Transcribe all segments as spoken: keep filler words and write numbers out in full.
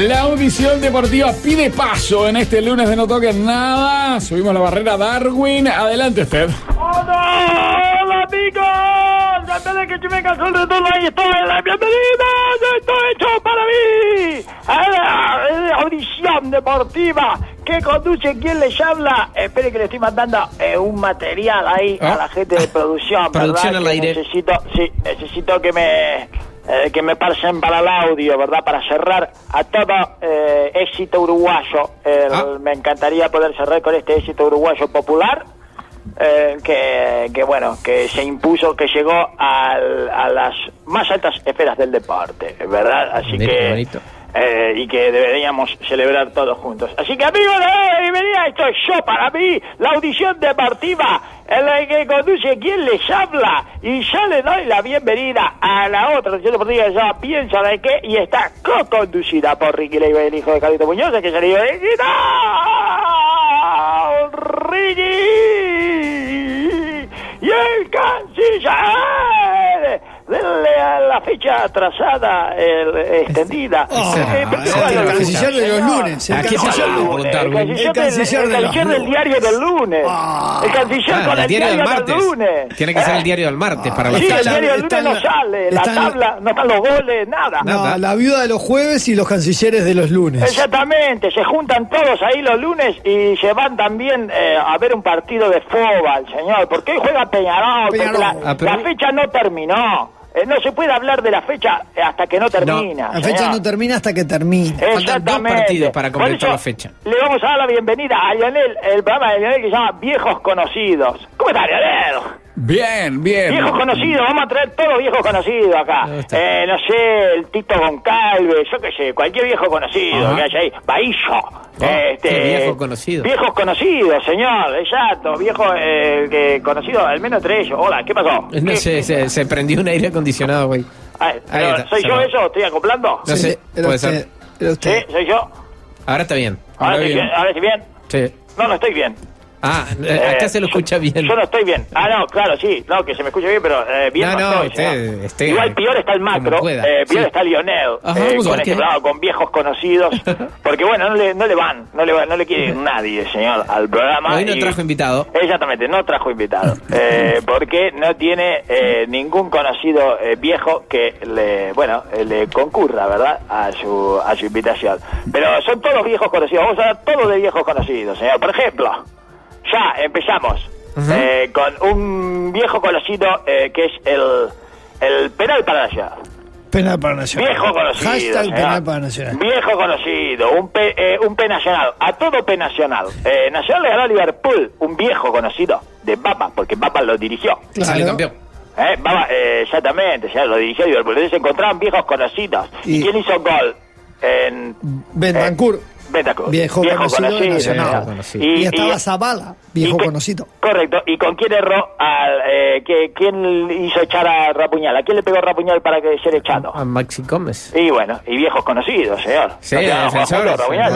La audición deportiva pide paso en este lunes de No Toquen Nada. Subimos la barrera Darwin. Adelante usted. ¡Hola, hola amigos! Antes de que yo me cansó el retorno, ahí estoy. ¡Bienvenidos! ¡Esto es hecho para mí! A la audición deportiva que conduce quien les habla. Espere que le estoy mandando eh, un material ahí ¿Ah? a la gente de producción. Producción al aire. Necesito, sí, necesito que me... Eh, que me pasen para el audio, ¿verdad? Para cerrar a todo eh, éxito uruguayo. Eh, ah. Me encantaría poder cerrar con este éxito uruguayo popular, eh, que, que bueno, que se impuso, que llegó al, a las más altas esferas del deporte, ¿verdad? Así bonito, que... Bonito. Eh, y que deberíamos celebrar todos juntos. Así que amigos, eh, bienvenida, esto es Yo para mí, la audición deportiva en la que conduce quien les habla, y yo le doy la bienvenida a la otra audición deportiva que se llama Piensa de qué, y está co-conducida por Ricky Leiva, el hijo de Carlito Muñoz, que se le dio de Ricky y el canciller de la fecha atrasada, el, extendida. Oh, eh, el, el canciller de los lunes. El canciller, el canciller del diario del lunes. Oh. El canciller ah, con el diario, diario del, del lunes. Tiene que ser el diario del martes para la sí, fecha. el diario del lunes no sale, la tabla, no están los goles, nada. No, la viuda de los jueves y los cancilleres de los lunes. Exactamente, se juntan todos ahí los lunes y se van también eh, a ver un partido de fútbol, señor, porque hoy juega Peñarol, Peñarol. La, ah, pero... la fecha no terminó. Eh, no se puede hablar de la fecha hasta que no termina. No, la fecha no termina hasta que termina. Faltan dos partidos para completar la fecha. Le vamos a dar la bienvenida a Lionel, el programa de Lionel que se llama Viejos Conocidos. ¿Cómo está, Lionel? Bien, bien. Viejos conocidos, vamos a traer todos viejos conocidos acá. Eh, no sé, el Tito Goncalves, yo qué sé, cualquier viejo conocido Ajá. que haya ahí. Bahillo. Oh, este, viejo conocido. Viejos conocidos, señor, exacto. Viejo eh, que conocido, al menos entre ellos. Hola, ¿qué pasó? No ¿Qué? sé, se, se prendió un aire acondicionado, güey. Ay, pero, ¿soy yo eso? ¿Estoy acoplando? No sé, puede ser. ¿Sí? ¿Soy yo? Ahora está bien. ¿Ahora estoy bien? ¿Ahora estoy bien? Sí. No, no estoy bien. Ah, acá eh, se lo escucha yo, bien. Yo no estoy bien. Ah, no, claro, sí. No, que se me escucha bien, pero eh, bien no, no, no, estoy, usted, usted, igual peor está el macro, eh, peor sí. está Lionel, Ajá, eh, con, este, claro, con viejos conocidos, porque bueno, no le, no le van, no le, no le quiere nadie, señor, al programa. Hoy no y, trajo invitado. Exactamente, no trajo invitado, eh, porque no tiene eh, ningún conocido eh, viejo que le, bueno, eh, le concurra, ¿verdad?, a su, a su invitación. Pero son todos viejos conocidos, vamos a hablar todos de viejos conocidos, señor. Por ejemplo, ya empezamos uh-huh. eh, con un viejo conocido eh, que es el, el penal para Nacional. Penal para Nacional. Viejo conocido. Hashtag penal para Nacional. Viejo conocido, un P, eh, un P nacional, a todo P nacional. Eh, Nacional le ganó a Liverpool, un viejo conocido de Baba, porque Baba lo dirigió. Claro. Sale campeón. Eh, Baba, eh, exactamente, ya lo dirigió Liverpool. Entonces se encontraban viejos conocidos. ¿Y, ¿Y quién hizo gol? En Bentancur. Eh, Betancur, viejo, viejo conocido, conocido, nacional. conocido. Y, y estaba Zavala, viejo y, conocido. Correcto. ¿Y con quién erró? Al, eh, que, ¿Quién hizo echar a Rapuñal? ¿A quién le pegó Rapuñal para que ser echado? A Maxi Gómez. Y bueno, y viejos conocidos, señor. Sí, defensores.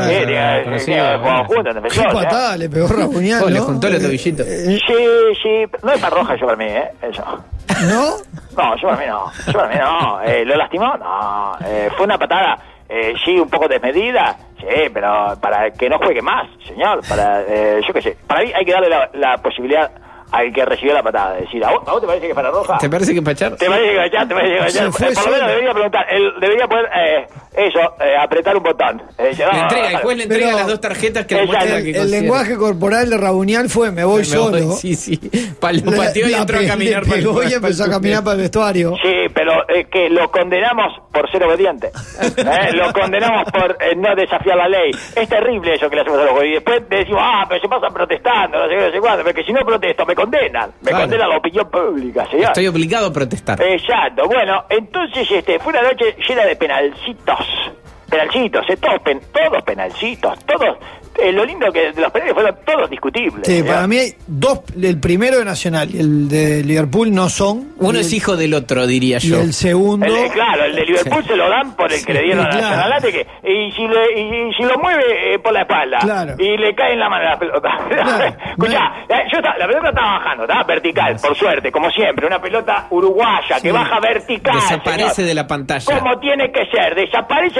¿Qué patada le pegó Rapuñal? Oh, ¿no? Le juntó el tobillito. Sí, sí. No es para roja yo para mí, ¿eh? Eso. ¿No? No, yo para mí no. Yo para mí no. Eh, ¿Lo lastimó? No. Eh, fue una patada... Eh, sí, un poco desmedida, sí, pero para que no juegue más, señor, para, eh, yo qué sé, para mí hay que darle la, la posibilidad al que recibió la patada, de decir, ¿a vos, ¿a vos te parece que es para roja? ¿Te parece que es para echar? ¿Te parece que es para echar? ¿Te parece que es para echar? Eh, por lo menos debería preguntar, él debería poder, eh, eso, eh, apretar un botón. Eh, le no, entrega, el juez le entrega las dos tarjetas que le muestran que el, el lenguaje corporal de Rabuñal fue, me voy me solo. Voy, sí, sí, lo pateó y entró a caminar para el y empezó a caminar para el vestuario. Sí, pero eh, que lo condenamos por ser obediente. eh, lo condenamos por eh, no desafiar la ley. Es terrible eso que le hacemos a los jueces. Y después decimos, ah, pero se pasan protestando, no sé qué, no sé cuándo, porque si no protesto me condenan. Me claro. condena la opinión pública, señor. Estoy obligado a protestar. Exacto. Bueno, entonces este fue una noche llena de penalcitos. Penalcitos, eh, todos, pen, todos penalcitos, todos. Eh, lo lindo que los penales fueron todos discutibles. Sí, ¿ya? Para mí hay dos, el primero de Nacional y el de Liverpool no son. Uno es hijo del otro, diría yo. Y el segundo... El de, claro, el de Liverpool sí. se lo dan por el que sí, le dieron a claro. Nacional, que, y, si le, y, y si lo mueve eh, por la espalda, claro. y le cae en la mano la pelota. Claro. Escuchá, no. yo estaba, la pelota estaba bajando, estaba vertical, por suerte, como siempre, una pelota uruguaya sí. que baja vertical. Desaparece señor. de la pantalla. Como tiene que ser, desaparece la pelota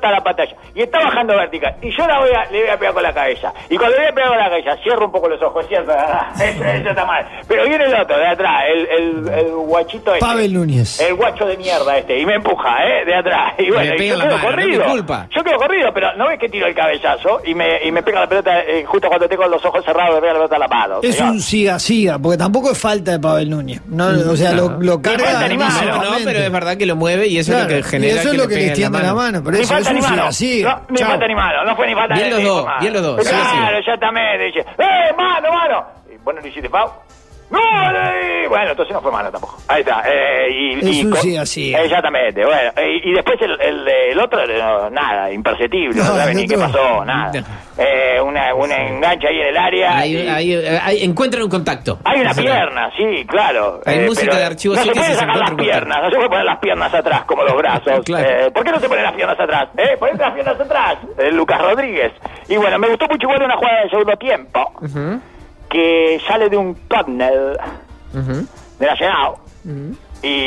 está la pantalla. Y está bajando vertical. Y yo la voy a, le voy a pegar con la cabeza. Y cuando le voy a pegar con la cabeza, cierro un poco los ojos, ¿cierto? Eso, eso está mal. Pero viene el otro, de atrás, el, el, el guachito este. Pavel Núñez. El guacho de mierda este. Y me empuja, ¿eh? De atrás. Y bueno, y yo quedo mano, corrido. No yo quedo corrido, pero no ves que tiro el cabezazo y me, y me pega la pelota eh, justo cuando tengo los ojos cerrados, me pega la pelota a la mano. Es señor. Un siga-siga, porque tampoco es falta de Pavel Núñez. No, o sea, no. lo, lo carga. Ni falta, no, no, pero es verdad que lo mueve y eso claro, es lo que genera. Y eso que es lo que le extiende la, la mano. Pero eso es un siga-siga. No, ni falta ni mano, no fue ni falta. Bien los dos, bien los dos. Claro, ya también dice, ¡eh, mano, mano! Y bueno, le hiciste Pau. ¡No! Eh, bueno, entonces no fue mano tampoco. Ahí está. Eh, y, es y un sí así. Exactamente. Bueno, y, y después el, el, el otro, no, nada, imperceptible. No, no sabe ni qué pasó, nada. Eh, una, una engancha ahí en el área. Hay, y... hay, hay, encuentran un contacto. Hay una pierna, sí, claro. Hay eh, música de archivos. No se pueden sacar las piernas, no se puede poner las piernas atrás como los brazos. Claro. eh, ¿Por qué no se ponen las piernas atrás? ¿Eh? Ponete las piernas atrás. Eh, Lucas Rodríguez. Y bueno, me gustó mucho igual una jugada de segundo tiempo. Uh-huh. Que sale de un córner uh-huh. de Nacional uh-huh.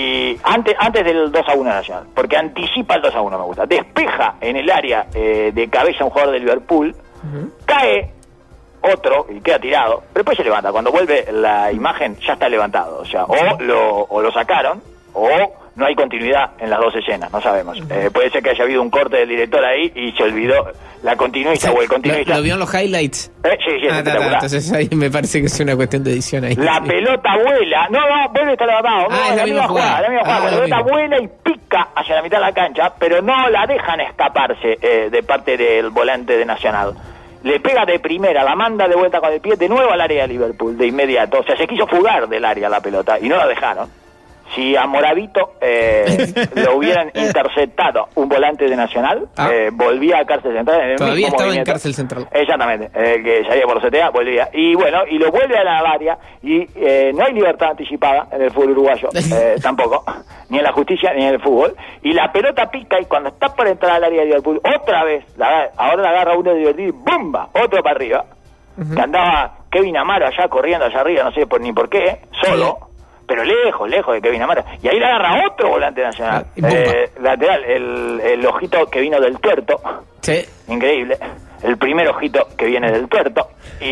y antes antes del dos a uno de Nacional, porque anticipa el dos a uno, me gusta, despeja en el área eh, de cabeza un jugador de Liverpool, uh-huh. cae otro y queda tirado, pero después se levanta, cuando vuelve la imagen ya está levantado, o sea, o lo, o lo sacaron o no hay continuidad en las dos escenas, no sabemos. Eh, puede ser que haya habido un corte del director ahí y se olvidó la continuista sí, o el continuista. ¿Lo, lo vio en los highlights? Eh, sí, sí, ah, ta, ta, entonces ahí me parece que es una cuestión de edición ahí. La sí. pelota vuela, no, no, vuelve a estar levantado. Ah, no, es la, la misma jugada. jugada, la misma jugada. Ah, la pelota vuela y pica hacia la mitad de la cancha, pero no la dejan escaparse eh, de parte del volante de Nacional. Le pega de primera, la manda de vuelta con el pie de nuevo al área de Liverpool, de inmediato. O sea, se quiso fugar del área la pelota y no la dejaron. Si a Moravito eh, lo hubieran interceptado un volante de Nacional, ah. eh, volvía a cárcel central en el Todavía mismo estaba movimiento. En cárcel central. Exactamente, eh, que salía por los C T A, volvía. Y bueno, y lo vuelve a la área, y eh, no hay libertad anticipada en el fútbol uruguayo, eh, tampoco, ni en la justicia ni en el fútbol. Y la pelota pica, y cuando está por entrar al área de Liverpool, otra vez, la, ahora la agarra uno de divertido y ¡bumba! Otro para arriba. Uh-huh. Que andaba Kevin Amaro allá corriendo allá arriba, no sé por ni por qué, solo. Sí. Pero lejos, lejos de Kevin Amaro. Y ahí le agarra otro volante nacional. Ah, eh, lateral, el, el ojito que vino del tuerto. Sí. Increíble. El primer ojito que viene del tuerto.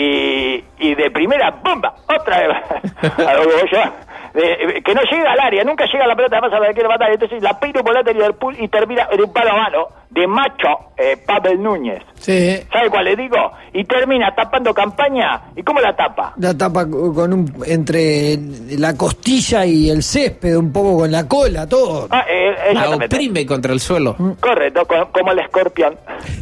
Y, y de primera, ¡bomba! Otra vez. A lo que yo, de, que no llega al área, nunca llega la pelota, además a la que quiere matar. Entonces la pide un volante de Liverpool y termina en un palo a mano de macho eh, Pavel Núñez. Sí. ¿Sabe cuál le digo? Y termina tapando Campaña. ¿Y cómo la tapa? La tapa con un entre la costilla y el césped, un poco con la cola, todo. Ah, eh, la oprime contra el suelo. Correcto, como, como el escorpión.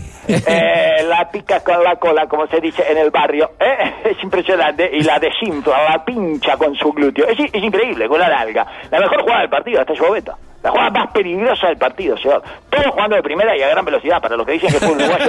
eh, la pica con la cola, como se dice en el barrio. ¿eh? Es impresionante. Y la desinfla, la pincha con su glúteo. Es, es increíble, con la larga. La mejor jugada del partido, hasta Lloveta. La jugada más peligrosa del partido, señor. Todos jugando de primera y a gran velocidad, para los que dicen que fue uruguayo.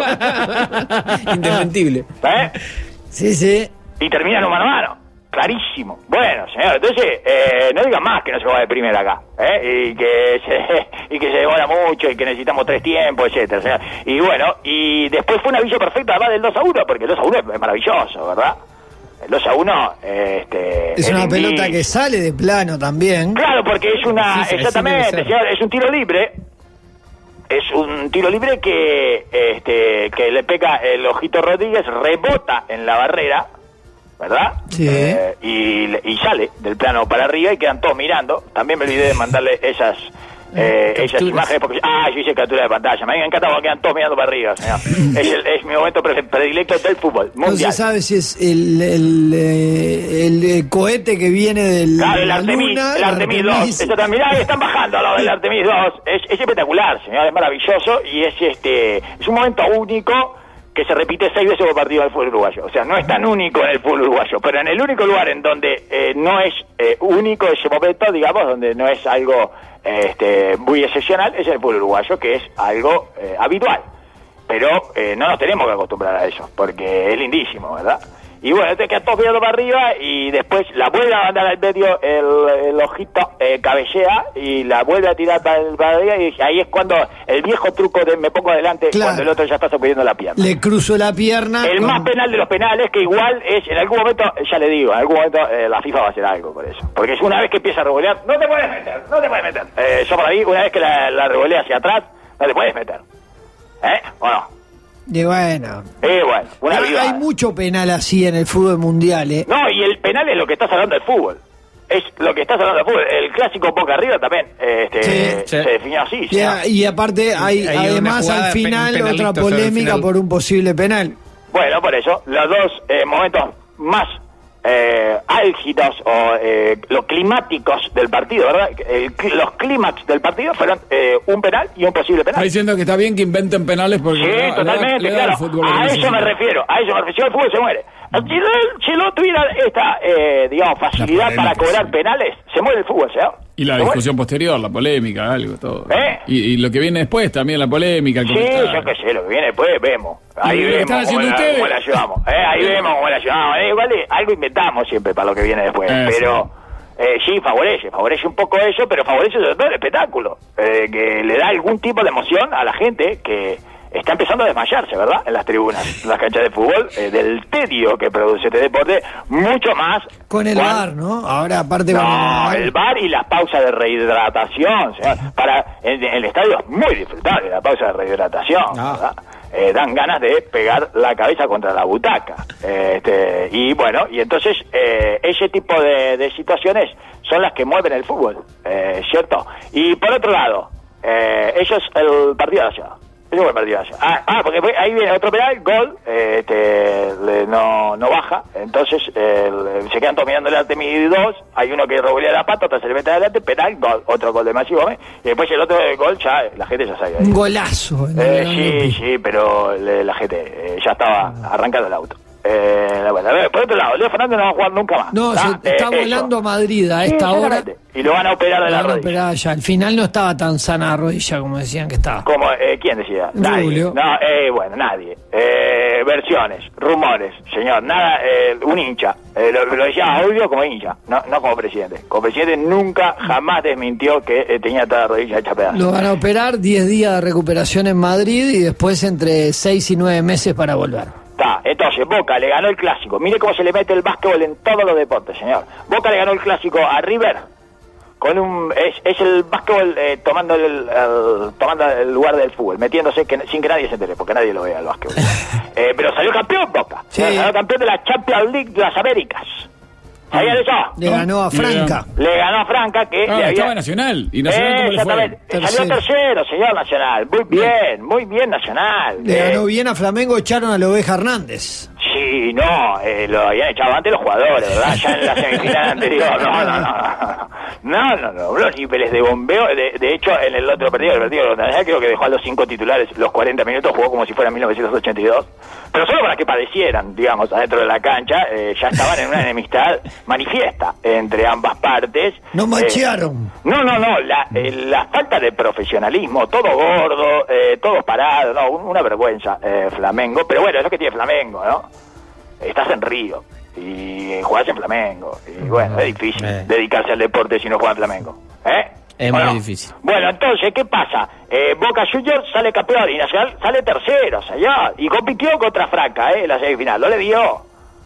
Indesmentible. ¿Eh? Sí, sí. Y terminan un mano a mano. Clarísimo. Bueno, señor, entonces, eh, no digan más que no se juega de primera acá. ¿eh? Y que se y que se demora mucho y que necesitamos tres tiempos, etcétera, señor. Y bueno, y después fue un aviso perfecto además del dos a uno, porque el dos a uno es maravilloso, ¿verdad? El dos a uno, este... Es una pelota que sale de plano también. Claro, porque es una... Sí, exactamente, sí, señor, es un tiro libre. Es un tiro libre que este que le pega el ojito Rodríguez, rebota en la barrera, ¿verdad? Sí. Eh, y, y sale del plano para arriba y quedan todos mirando. También me olvidé de mandarle esas... Eh, esas imágenes porque ah yo hice captura de pantalla, a mí me encanta porque quedan todos mirando para arriba, señor. es, el, es mi momento predilecto del fútbol mundial. No se sabe si es el el, el, el cohete que viene del claro, el Artemis, luna, el Artemis, Artemis dos. Eso también, mirá, están bajando a lo del Artemis dos. Es, es espectacular, señor, es maravilloso y es este es un momento único que se repite seis veces por partido del fútbol uruguayo. O sea, no es tan único en el fútbol uruguayo, pero en el único lugar en donde eh, no es eh, único ese momento, digamos, donde no es algo este, muy excepcional, es el fútbol uruguayo, que es algo eh, habitual. Pero eh, no nos tenemos que acostumbrar a eso, porque es lindísimo, ¿verdad? Y bueno, te queda todo mirando para arriba y después la vuelve a mandar al medio el, el ojito, eh, cabellea y la vuelve a tirar para, el, para arriba y ahí es cuando el viejo truco de me pongo adelante, claro, cuando el otro ya está sacudiendo la pierna. Le cruzo la pierna. El con... más penal de los penales, que igual es, en algún momento, ya le digo, en algún momento eh, la FIFA va a hacer algo por eso. Porque es una vez que empieza a revolear, no te puedes meter, no te puedes meter. Eh, yo por ahí, una vez que la, la revolea hacia atrás, no te puedes meter. ¿Eh? ¿O no? Y bueno. Eh, bueno, una hay, vivada. hay mucho penal así en el fútbol mundial, ¿eh? No, y el penal es lo que estás hablando del fútbol. Es lo que estás hablando del fútbol. El clásico Boca River también este, Sí, sí. se definió así. Y, a- y aparte hay, Hay una además jugada al de final pen- penalito otra sobre el polémica final. por un posible penal. Bueno, por eso, los dos eh, momentos más eh, álgidos o eh, los climáticos del partido, ¿verdad? El cl- los clímax del partido fueron eh, un penal y un posible Está penal. diciendo que está bien que inventen penales porque Sí, le da- le da- totalmente, le da claro. al fútbol lo que A eso necesita. me refiero, a eso me refiero. Si el fútbol se muere. Si no, si no tuviera esta, eh, digamos, facilidad polémica, para cobrar sí. penales, se muere el fútbol, ¿señor? Y la Se muere. discusión posterior, la polémica, algo, todo. ¿Eh? Y, y lo que viene después también, la polémica. el Sí, comentario. yo qué sé, lo que viene después vemos. Ahí Y lo que vemos están cómo haciendo la, ustedes. cómo la llevamos. Eh, ahí vemos cómo la llevamos. Eh, vale, algo inventamos siempre para lo que viene después. Eh, pero eh, sí, favorece, favorece un poco eso, pero favorece sobre todo el espectáculo. Eh, que le da algún tipo de emoción a la gente que está empezando a desmayarse, ¿verdad? En las tribunas, en las canchas de fútbol, eh, del tedio que produce este deporte, mucho más. Con el Juan, V A R, ¿no? Ahora aparte con no, el el V A R y las pausas de rehidratación, o sea, para en, en el estadio es muy disfrutable la pausa de rehidratación, Ah. ¿verdad? Eh, dan ganas de pegar la cabeza contra la butaca, eh, este, y bueno, y entonces eh, ese tipo de, de situaciones son las que mueven el fútbol, eh, ¿cierto? Y por otro lado, eh, eso es el partido de la ciudad. Eso fue el partido de la ciudad. Ah, ah, porque fue- ahí viene otro penal, gol, eh, este, le- no, no baja, entonces eh, le- se quedan todos mirando el arte mi dos, hay uno que revolea la pata, otro se le mete adelante, penal, gol, otro gol de Masivo Gómez, y después el otro gol ya, la gente ya sabía. Un golazo. en Eh, el sí, Lupi. sí, pero le- la gente eh, ya estaba arrancando el auto. Eh, bueno, a ver, por otro lado, Leo Fernández no va a jugar nunca más. No, ¿tá? se está Eh, volando eso. a Madrid a Sí, esta hora. exactamente. Y lo van a operar de Lo la van a rodilla. operar ya. Al final no estaba tan sana la rodilla como decían que estaba. Como, eh, ¿quién decía? Nadie. Rubio. No, eh, bueno, nadie. Eh, versiones, rumores, señor, nada, eh, un hincha. Eh, lo, lo decía Audio como hincha, no, no como presidente. Como presidente nunca, jamás desmintió que eh, tenía toda la rodilla hecha pedazos. Lo van a operar diez días de recuperación en Madrid y después entre seis y nueve meses para volver. Está, entonces Boca le ganó el clásico. Mire cómo se le mete el básquetbol en todos los deportes, señor. Boca le ganó el clásico a River con un es, es el básquetbol eh, tomando el, el- tomando el lugar del fútbol, metiéndose que, sin que nadie se entere, porque nadie lo vea el básquetbol. eh, pero salió campeón Boca. Sí. Salió campeón de la Champions League de las Américas. ¿Sabían eso? Le ganó a Franca. Le ganó a Franca que Ah, le había... estaba Nacional. ¿Y Nacional cómo le Exactamente. fue? Salió Tercero. tercero, señor Nacional. Muy bien, muy bien Nacional. Le Eh, ganó bien a Flamengo, echaron a la Oveja Hernández. Sí, no, eh, lo habían echado antes los jugadores, ¿verdad? Ya en la semifinal anterior. No, no, no. No, no, no. Los niveles de bombeo. De, de hecho, en el otro partido, el partido de Nacional, creo que dejó a los cinco titulares los cuarenta minutos, jugó como si fuera mil novecientos ochenta y dos. Pero solo para que padecieran, digamos, adentro de la cancha. Eh, ya estaban en una enemistad manifiesta entre ambas partes. No Eh, machearon. no, no, no, la, eh, la falta de profesionalismo, todo gordo, eh, todos parados, no, un- una vergüenza, eh, Flamengo, pero bueno, es lo que tiene Flamengo, ¿no? Estás en Río y jugás en Flamengo, y bueno, es difícil Eh. dedicarse al deporte si no juegas en Flamengo, ¿eh? Es ¿O muy no? difícil. Bueno, entonces, ¿qué pasa? Eh, Boca Juniors sale campeón y Nacional sale tercero, señor, y compitió contra Franca, ¿eh? En la semifinal, no le dio.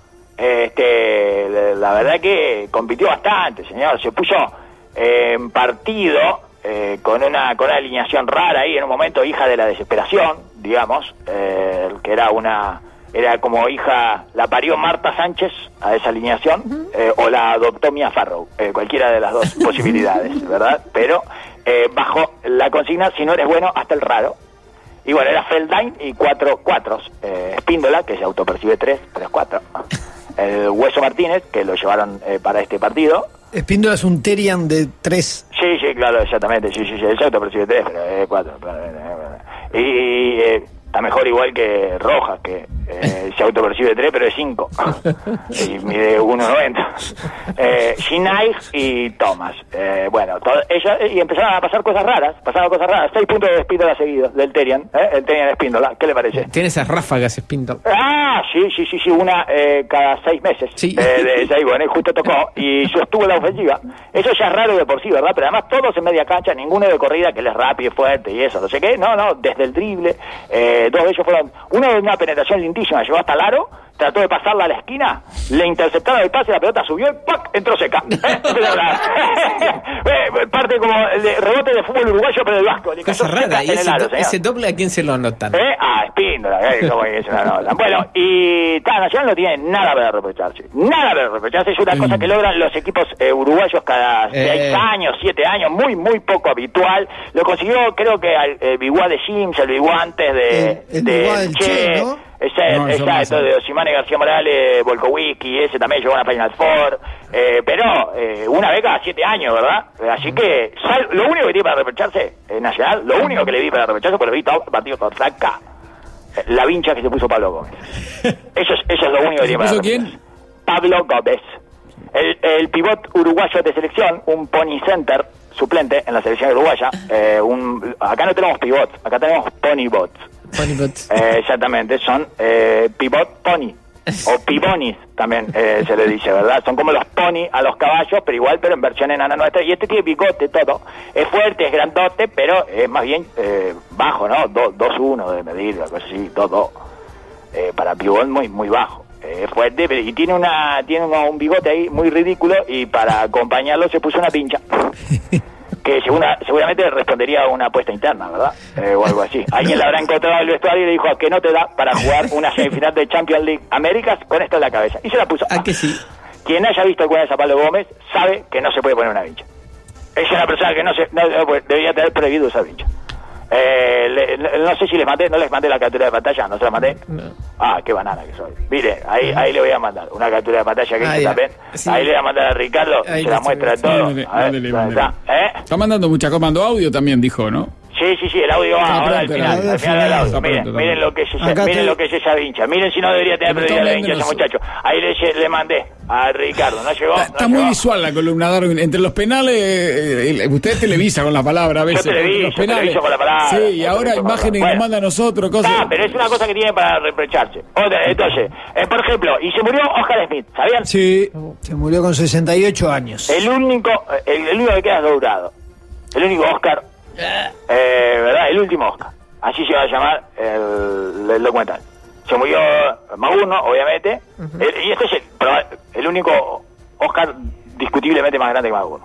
Este, la- la verdad que compitió bastante, señor. Se puso eh, en partido eh, con una con una alineación rara ahí en un momento, hija de la desesperación, digamos, eh, que era una era como hija, la parió Marta Sánchez a esa alineación, eh, o la adoptó Mia Farrow, eh, cualquiera de las dos posibilidades, ¿verdad? Pero eh, bajo la consigna, si no eres bueno, hasta el raro. Y bueno, era Feldine y cuatro cuatros. Eh, Espíndola, que se autopercibe tres, pero es cuatro. El Hueso Martínez, que lo llevaron eh, para este partido. Espíndola es un Terian de tres. Sí, sí, claro, exactamente. Sí, sí, sí. Él se autopercibe tres, pero es cuatro. Y, y eh, está mejor igual que Rojas, que eh, se autopercibe tres, pero es cinco. Y mide uno noventa. Eh, Shinai y Thomas. Eh, bueno, todo, ella, y empezaron a pasar cosas raras. Pasaron cosas raras. Seis puntos de Espíndola seguidos del Terian. ¿eh? El Terian Espíndola. ¿Qué le parece? Tiene esas ráfagas, Espíndola. Ah, sí, sí, sí, sí, una eh, cada seis meses. Sí. Eh, de, de ahí, bueno, y justo tocó y sostuvo la ofensiva. Eso ya es raro de por sí, ¿verdad? Pero además todos en media cancha, ninguno de corrida, que él es rápido y fuerte y eso, no sé qué. No, no, desde el drible. Eh, dos de ellos fueron, uno de una penetración lindísima, llegó hasta el aro trató de pasarla a la esquina, le interceptaron el pase, la pelota subió y ¡pac! Entró seca. ¿Eh? Parte como el de rebote de fútbol uruguayo, pero del Vasco. Le Cosa rara, ¿y ese, aro, do, ese doble a quién se lo anotan? ¿Eh? Ah, Espíndola, ¿eh? ¿Cómo es una nota? Bueno, y ta, Nacional no tiene nada para reprocharse. Nada para reprocharse. Es una mm. cosa que logran los equipos eh, uruguayos cada seis eh. años, siete años, muy, muy poco habitual. Lo consiguió, creo que el, el Biguá de Sims, el Biguá antes de, el, el de Biguá del Che, Che, ¿no? Ese, no, exacto, de Osimane García Morales, Volkowicki, ese también llegó a una Final Four, eh, pero eh, una vez cada siete años, ¿verdad? Así que sal, lo único que tiene para reprocharse eh, Nacional, lo único que le di para reprocharse, porque lo vi todo partido con Saca, la vincha que se puso Pablo Gómez. Eso es, eso es lo único que tiene para ¿Se puso reprocharse. quién? Pablo Gómez, el, el pivot uruguayo de selección, un pony center suplente en la selección uruguaya. Eh, un, acá no tenemos pivots, acá tenemos ponybots. Ponybots. Eh, exactamente, son eh, pivot pony o pivonis también eh, se le dice, ¿verdad? Son como los pony a los caballos, pero igual, pero en versión enana nuestra. Y este tiene bigote, todo. Es fuerte, es grandote, pero es más bien eh, bajo, ¿no? dos uno de medir, algo así, dos dos. Eh, para pivot muy muy bajo. Es eh, fuerte, pero, y tiene una tiene un bigote ahí muy ridículo, y para acompañarlo se puso una pincha. Que segura, seguramente respondería a una apuesta interna, ¿verdad? Eh, o algo así. Alguien la habrá encontrado en el vestuario y le dijo que no te da para jugar una semifinal de Champions League Américas con esto en la cabeza. Y se la puso. ¿A que sí? Quien haya visto alguna vez a Pablo Gómez sabe que no se puede poner una vincha. Es una persona que no se no, debería tener prohibido esa vincha. Eh, le, no sé si les mandé, no les mandé la captura de pantalla, no se la mandé. No. Ah, qué banana que soy. Mire, ahí, ahí le voy a mandar una captura de pantalla que ah, hice también. Sí. Ahí le voy a mandar a Ricardo, ahí se la muestra de todo. Mándale, a ver, mándale, mándale. está, ¿eh? Está mandando mucha comando audio también, dijo, ¿no? Sí, sí, sí, el audio va Está ahora al pronto, final, el al final del audio. Miren, pronto, miren lo que es esa, Acá miren te- lo que es esa vincha. Miren si no debería tener Pero prioridad la está vincha ese hablando muchacho. Ahí le, le mandé a Ricardo, ¿no llegó? Está, ¿No está muy llegó? visual la columna, Darwin. Entre los penales, eh, eh, usted televisa con la palabra a veces. Yo televiso, Los penales. televiso con la palabra. Sí, y Yo ahora televiso con la imágenes que palabra. nos manda a nosotros, cosas. Ah, pero es una cosa que tiene para reprocharse. Otra, entonces, eh, por ejemplo, y se murió Oscar Smith, ¿sabían? Sí, se murió con sesenta y ocho años. El único, el, el único que queda es Dourado. El único Oscar, eh, ¿verdad? El último Oscar. Así se va a llamar el, el documental. Se murió Magurno, obviamente. Uh-huh. el, y este es el, el único Oscar discutiblemente más grande que Magurno.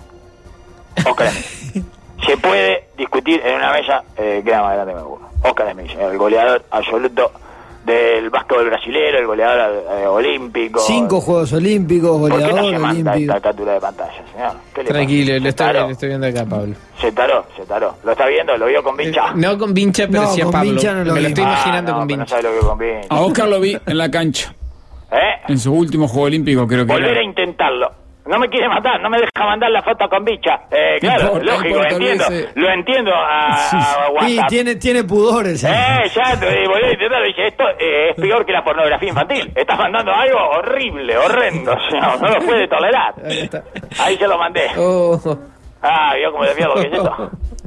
Oscar Smith. Se puede discutir en una mesa eh, que era más grande que Magurno. Oscar Smith, el goleador absoluto del básquetbol brasilero, el goleador eh, olímpico. Cinco Juegos Olímpicos, ¿Por qué no goleador se manda olímpico. esta captura de pantalla, señor? ¿Qué le Tranquilo, pasa? lo Se estoy, taró. lo estoy viendo acá, Pablo. Se taró, se taró. ¿Lo está viendo? ¿Lo vio con Vincha? Eh, no con Vincha, pero No, sí a con Pablo. Vincha no lo Me lo vi. estoy Ah, imaginando no, con pero no Vincha. sabe lo que con Vincha. A Oscar lo vi en la cancha. ¿Eh? En su último juego olímpico, creo que Volver era. a intentarlo. No me quiere matar, no me deja mandar la foto con Bicha. Eh, claro, importa, lógico, importa, entiendo. olvídese. Lo entiendo a, Sí, sí. a Y WhatsApp. tiene, tiene pudores. ¿eh? Eh, ya, eh, volví a intentarlo. Dice, esto eh, es peor que la pornografía infantil. Estás mandando algo horrible, horrendo. No, no lo puede tolerar. Ahí está. Ahí se lo mandé. Oh. Ah, vio cómo le fío lo que es esto.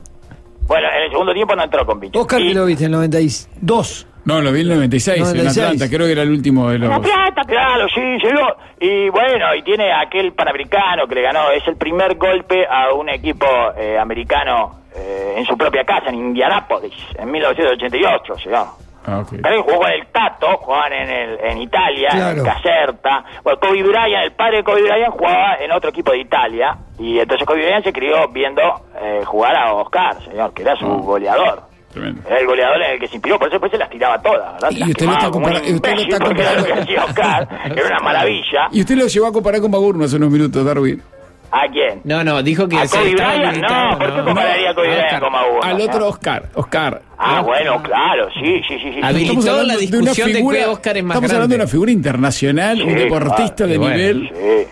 Bueno, en el segundo tiempo no entró con Bicha. Oscar, Y- que lo viste en el noventa y dos. No, lo vi en el noventa y seis, noventa y en seis. Atlanta. Creo que era el último de los. La Plata, claro, sí, llegó. Y bueno, y tiene aquel panamericano que le ganó. Es el primer golpe a un equipo eh, americano eh, en su propia casa, en Indianápolis, en mil novecientos ochenta y ocho llegó. Ah, ok. También jugó con el Tato, jugaban en, el, en Italia, Claro. en Caserta. Bueno, Kobe Bryant, el padre de Kobe Bryant jugaba en otro equipo de Italia. Y entonces Kobe Bryant se crió viendo eh, jugar a Oscar, señor, que era su Ah. goleador. Tremendo. Era el goleador en el que se inspiró, por eso después se las tiraba todas, ¿verdad? Y Las usted lo quemaba está como un compara- usted lo imbécil, está porque era lo que comparando. hacía Oscar, que era una maravilla. Y usted lo llevó a comparar con Magurno hace unos minutos, Darwin. ¿A quién? No, no, dijo que ¿A se Kobe estaba Bryant? habilitado, No, ¿por qué no. compararía a Kobe Bryant Oscar. con Magurno? Al otro Oscar, Oscar. Ah, bueno, claro, sí, sí, sí. sí. Habilitó Estamos hablando la de una discusión de figura- que Oscar es más Estamos grande. hablando de una figura internacional, un Sí, deportista claro, de y bueno. nivel. Sí.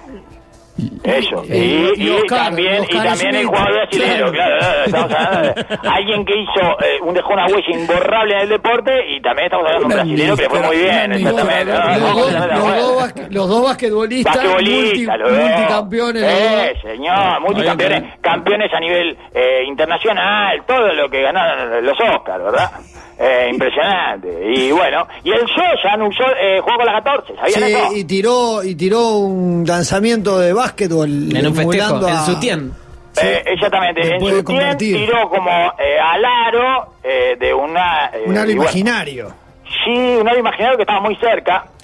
Eso. Y, y- y y Oscar, también, Oscar y también el Smith, jugador brasileño, claro, claro, estamos hablando de alguien que hizo, eh, un dejó una huella imborrable en el deporte, y también estamos hablando de un Una brasileño que le fue muy bien, mística, exactamente. una ¿no? Los dos, Vamos a hablar de- los dos basque- los dos basquetbolistas, multi- Basquetbolista, lo veo. multicampeones. los Eh, dos. señor, multicampeones, Ahí está. campeones a nivel eh, internacional, todo lo que ganaron los Oscars, ¿verdad? Eh, impresionante. Y bueno, y el Soya anunció, eh, jugó con la catorce, ¿sabían eso? Sí, y tiró, y tiró un lanzamiento de básquetbol En un festejo, emulando en a- Sutién. Eh, exactamente, en Después su de tiempo convertir. tiró como eh, al aro eh, de una... eh, un aro y bueno, imaginario. sí, un aro imaginario que estaba muy cerca.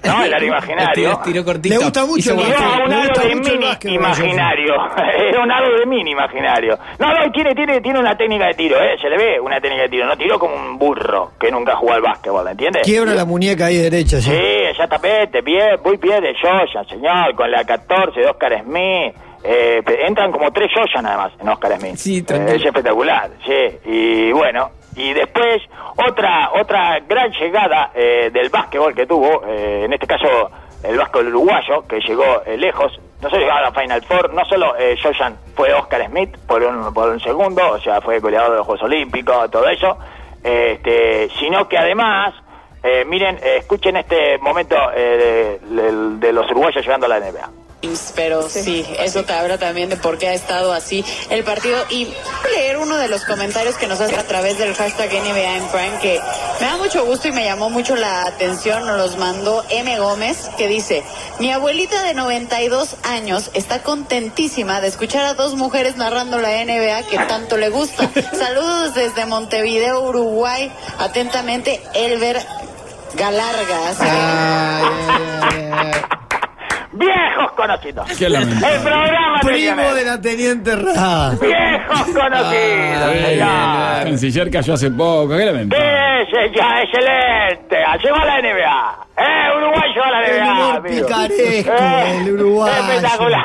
¿no? El aro imaginario. Tiro, tiro cortito. Le gusta mucho Hizo el gol. básquet. No, un Me aro gusta de mucho el mini básquet, imaginario. Era un aro de mini imaginario. No, no, tiene, tiene, tiene una técnica de tiro, ¿eh? Se le ve una técnica de tiro. No tiró como un burro que nunca jugó al básquetbol, ¿entiendes? Quiebra la muñeca ahí derecha, sí. Sí, exactamente, bien, muy bien de Joyan, señor, con la catorce de Oscar Smith. Eh, entran como tres Joyan nada más en Oscar Smith. Sí, eh, tranquilo. es espectacular, sí. Y bueno, y después otra otra gran llegada eh, del básquetbol que tuvo, eh, en este caso el básquetbol uruguayo, que llegó eh, lejos, no solo llegaba a la Final Four, no solo eh, Joyan fue Oscar Smith por un, por un segundo, o sea, fue goleador de los Juegos Olímpicos, todo eso, este, sino que además, eh, miren, eh, escuchen este momento eh, de, de, de los uruguayos llegando a la N B A. Pero sí, eso te habla también de por qué ha estado así el partido. Y leer uno de los comentarios que nos hace a través del hashtag N B A en Prime, que me da mucho gusto y me llamó mucho la atención. Nos los mandó M. Gómez, que dice: mi abuelita de noventa y dos años está contentísima de escuchar a dos mujeres narrando la N B A que tanto le gusta. Saludos desde Montevideo, Uruguay. Atentamente, Elber Galargas. Ay, ay, ay, ay. Viejos conocidos. Qué lamentable. El programa de Primo Lionel. de la Teniente Ra. Viejos conocidos, Ay, señor. El canciller cayó hace poco, qué lamentable. Sí, ya, excelente. Llegó a la N B A. Eh, Uruguay llegó a la N B A. El humor amigo. picaresco, el uruguayo. Espectacular.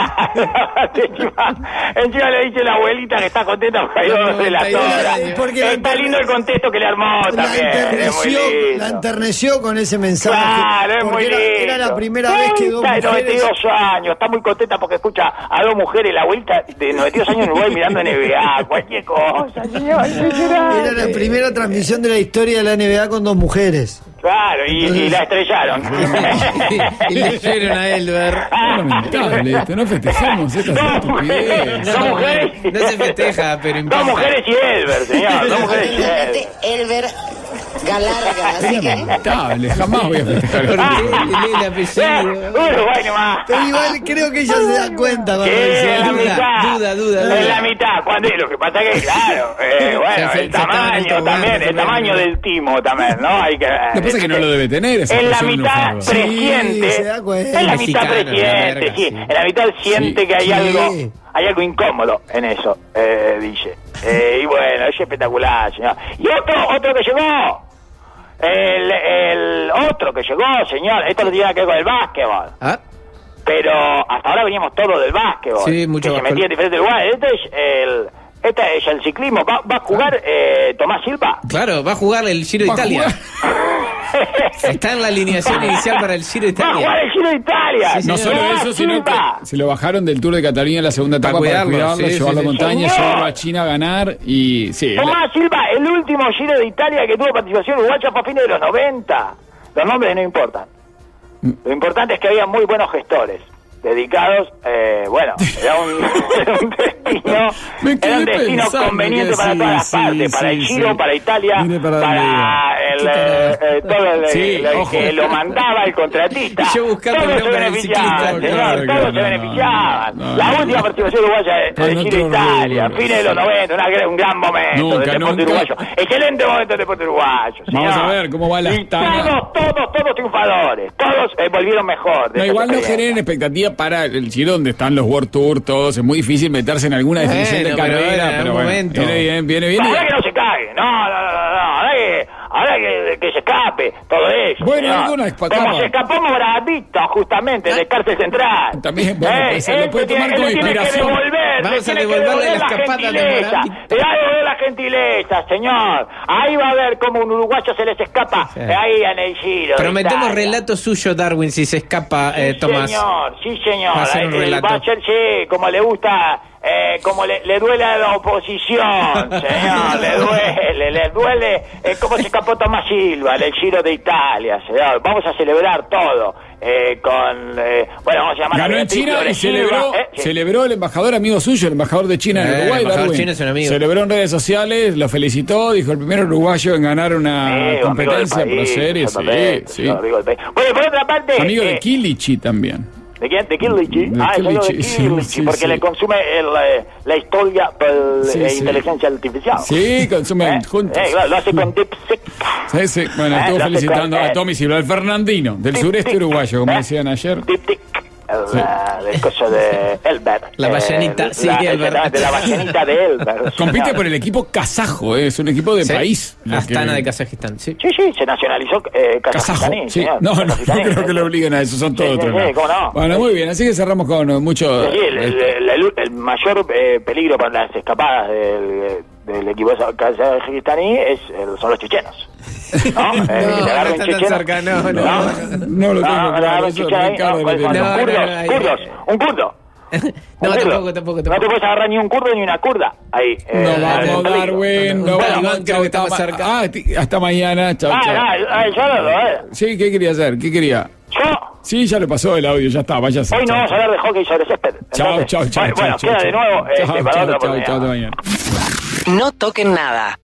encima, encima le dice la abuelita que está contenta porque hay dos relatoras. Porque la Está enter- lindo el contexto que le armó La también. Es muy enterneció, lindo. la enterneció con ese mensaje. Claro, es porque muy era, lindo. era la primera vez que dos treinta y noventa y mujeres... dos años, está muy contenta porque escucha a dos mujeres, la abuelita de noventa y dos años en Uruguay mirando N B A, cualquier cosa, señor. Era la primera transmisión de la historia de la N B A con dos mujeres. Claro, y, y la estrellaron. Y le dieron a Elber. Qué lamentable esto, no festejamos estas Dos mujeres, estupideces. dos mujeres. no se festeja, pero Dos impacta. mujeres y Elber, señor, dos mujeres y Elber. Atentamente, Elber Galargas. Qué Así que lamentable, jamás voy a festejar. ¿Por qué le lee el Eh, apellido? Uruguay nomás. Pero igual creo que ella se da cuenta cuando Sí, dice... en la duda, mitad. duda, duda, En duda. la mitad. Cuando lo que pasa que, claro, eh, bueno, Ya se- el se estaba en el tamaño tobogán, también, el se tamaño ve. del timo también, ¿no? Hay que. Lo que pasa es que no lo debe tener esa En la expresión mitad lunfardo. presiente, Sí, se da cuenta. en la mitad Mexicano, la presiente, verga, sí. sí. En la mitad siente Sí. que hay Sí. algo, hay algo incómodo en eso, eh, dice. Eh, y bueno, es espectacular, señor. Y otro, otro que llegó. El, el otro que llegó, señor, esto no tiene nada que ver con el básquetbol. Ah, Pero hasta ahora veníamos todos del básquetbol. Sí, mucho que se básquetbol. metía en diferentes lugares. Este es el, este es el ciclismo. ¿Va, va a jugar eh, Tomás Silva? claro, va a jugar el Giro de Va a Italia. jugar. Está en la alineación inicial para el Giro de Va a jugar Italia. el Giro de Italia. Sí, No señor. solo Tomás eso, sino que Silva. se lo bajaron del Tour de Cataluña en la segunda etapa Para para cuidarlo, cuidarlo, sí, llevarlo sí, a sí. montaña, Señor. llevarlo a China a ganar y sí. la- Tomás Silva, el último Giro de Italia que tuvo participación uruguaya fue a fines de los noventa. Los nombres no importan. Lo importante es que había muy buenos gestores dedicados, eh, bueno, era un, era un destino, Me quedé era un destino pensando conveniente que para sí, todas las sí, partes, para sí, el Giro, sí. para Italia, Mire para para, dónde iba. el, ¿Qué eh, tal? eh, todo el, Sí, el ojo. que lo mandaba el contratista. Y yo buscando todos el se nombre del beneficiaban, ciclista, señor, claro, todos claro, se no, beneficiaban. no, La no. última participación uruguaya Está en del Giro de otro Italia, rubro, fines de los sí. noventa, una- un gran momento Nunca, del deporte nunca. uruguayo. Excelente momento del deporte uruguayo, Vamos señor. a ver cómo va la Y Astana. todos, todos, todos triunfadores. Todos eh, volvieron mejor. de No, esa igual no experiencia. generen expectativa para el Giro donde están los World Tour, todos. Es muy difícil meterse en alguna definición Bueno, de pero carrera, bueno, pero un bueno, momento. viene bien, viene bien. Ahora que no se cague, no, no, no, no, no, ahora que, ahora que, que se escape todo eso. Bueno, señor. alguna escapa- Como se escapó Moradito, justamente, de cárcel central. También, bueno, pues, se lo él puede tiene- tomar como él le tiene que inspiración. devolver, Vamos le a tiene que devolverle devolver la la escapada de gentileza. Moradito. Le va a devolver la gentileza, señor. Ahí va a ver cómo un uruguayo se les escapa, Sí. ahí en el Giro. de Prometemos Italia. relato suyo, Darwin, si se escapa eh, Sí, Tomás. señor, sí, señor. Va a hacer un Eh, relato. va a ser, sí, como le gusta, eh, como le, le duele a la oposición, señor, le duele, le duele, eh, cómo se escapó Tomás Silva del Giro de Italia, señor. Vamos a celebrar todo, eh, con, eh, bueno, vamos a llamar a Ganó en Beatriz China y Flores Silva, celebró, eh, sí. celebró el embajador amigo suyo, el embajador de China en Eh, Uruguay, el embajador Darwin. chino es un amigo. Celebró en redes sociales, lo felicitó, dijo el primer uruguayo en ganar una Eh, amigo del competencia pro país, series. Sí, exactamente, sí. señor, amigo del país. Bueno, por otra parte, Amigo de eh, Kilichi también. ¿De quién? ¿De Kirlichi? De Ah, yo digo de Kirlichi, sí, Kirlichi, sí, porque sí. le consume el, eh, la historia por Sí, eh, sí. inteligencia artificial. Sí, consumen ¿Eh? juntos. Eh, claro, lo hace con DeepSeek. Sí, sí. Bueno, Eh, estuvo lo hace felicitando con, a eh, Tommy Silva, el Fernandino, del Tic, sureste tic. uruguayo, como ¿Eh? decían ayer. DeepSeek. El, Sí. eh, el coso de Elber. La ballenita, Eh, sí, la, Elber. De la ballenita de Elber. Compite señor. por el equipo kazajo, eh, es un equipo de Sí. país. lo Astana que- de Kazajistán, sí. Sí, sí, se nacionalizó eh, Kazajo, kazajistaní, sí. señor. No, no, no Kazajistaní. creo que lo obliguen a eso, son Sí, todos sí, otros. sí, lados. cómo no. Bueno, muy bien, así que cerramos con eh, mucho. Sí, el, el- el- el- el mayor eh, peligro para las escapadas del, del equipo kazajistaní es el- son los chechenos. ¿No? Eh, que te no agarren está tan checheno. cerca, no, no. No lo tengo No, no, claro, no, eso chicha, ahí, Ricardo no, lo ¿cuál tiene. son? No, no, kurdos, no, ahí, kurdos, ahí. un kurdo. No, Un kurdo. tampoco, tampoco, No te tampoco. puedes agarrar ni un kurdo ni una kurda. Ahí. eh, No en vamos, peligro. Darwin, Un no talibán vamos. creo Chau, que está más hasta- cerca. Ah, ti- hasta mañana, chao, Ah, chao. ah, ah, yo no lo eh. Sí, ¿qué quería hacer? ¿Qué quería? Yo. Sí, ya le pasó el audio, ya está, váyase. Hoy no chao. vamos a hablar de hockey sobre césped. Chao, Entonces, chao, chao. Bueno, chao, bueno, chao, queda de chao. nuevo este, Chao, para chao, otra chao, oportunidad. chao, hasta mañana. No toquen nada.